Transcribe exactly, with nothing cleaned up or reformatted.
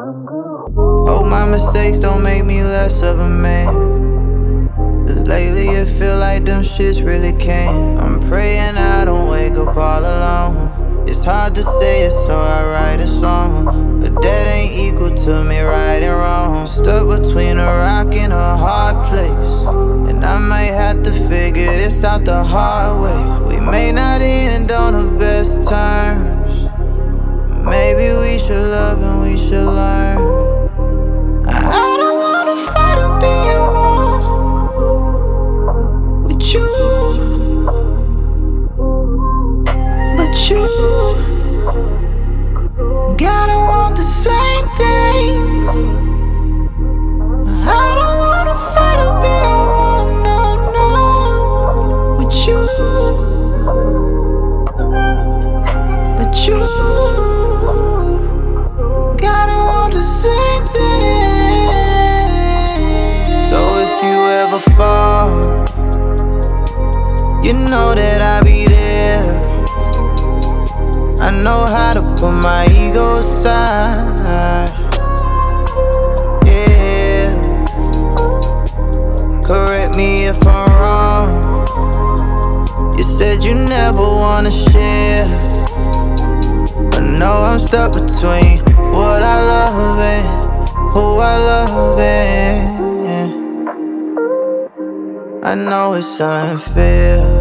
Hope my mistakes don't make me less of a man, 'cause lately it feel like them shits really came. I'm praying I don't wake up all alone. It's hard to say it, so I write a song, but that ain't equal to me right and wrong. Stuck between a rock and a hard place, and I might have to figure this out the hard way. We may not end on the best terms. Maybe we should love and we should learn. I don't wanna fight or be at war with you, but you gotta want the same things. I don't wanna fight or be at war, no, no, with you, but you gotta want the same thing. So if you ever fall, you know that I'll be there. I know how to put my ego aside. Yeah, correct me if I'm wrong. You said you never wanna share, but no, I'm stuck between what I love and who I love. And I know it's unfair,